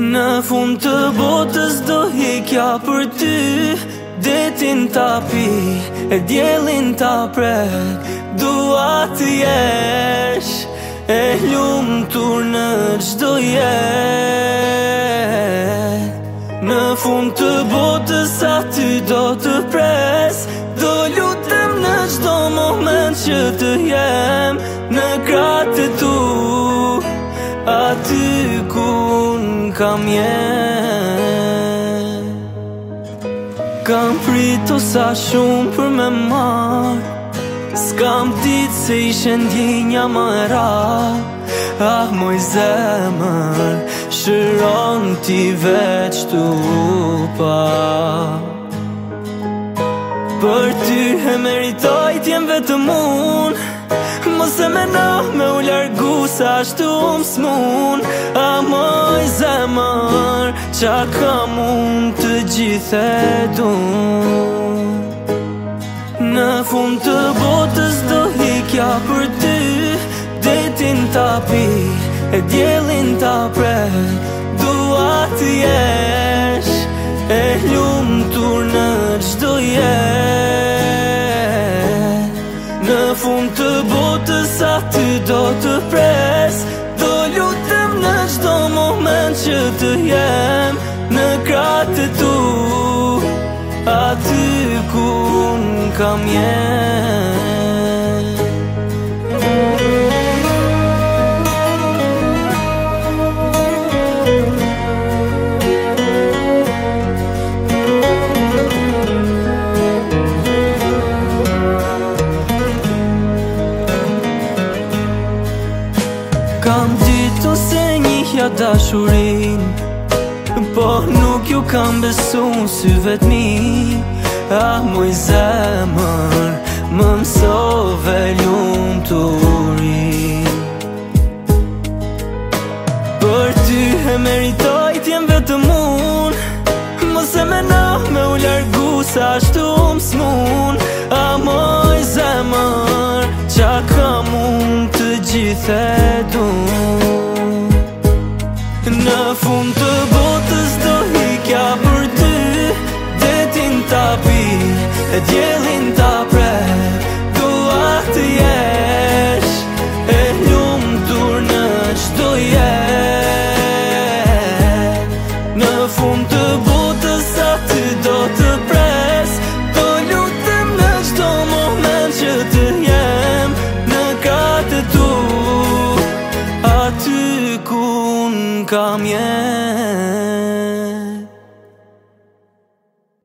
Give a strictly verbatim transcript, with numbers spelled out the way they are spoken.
Në fund të botës do hikja për ty, detin ta pi, e djelin ta prek. Dua të jesh e lumtur në çdo jetë. Në fund të botës aty do të pres, do lutem në çdo moment që të jem në kratë e tu, aty ku unë kam jetë. Kam pritu sa shumë për me marrë, s'kam ditë se ishe ndjenja më e rarë. Ah, moj zemër, shëron ti veç tu pa. Për ty e meritoj t'jem vetëm unë, mos e meno me u largu sa ashtu m'smun. Ah, moj zemër, qa kam unë të gjithë e dun. Në fund të botës do hikja për ty, detin ta pi, e djelin ta prek. Dua të jesh e lumtur në çdo jetë. Në fund të botës aty do të pres, do lutem në çdo moment që të jem në kratë e tu, aty ku unë kam jetë. Kam ditu se njihja dashurin, po nuk ju kam besu në syve t'mi. Ah, moj zemër, më mësove lumturin. Për ty e meritoj t'jem vetëm unë, mos e meno me u largu sa ashtu m'smun. Ah, moj zemër, qa kam unë të gjithë e dun. Në fund të botës do hikja për ty, detin ta pi, e djelin ta prek. Dua të jesh e lumtur në çdo jetë. Në fund të botës aty do të pres, do lutem në çdo moment që të jem në kratë e tu, aty ku unë kam jetë.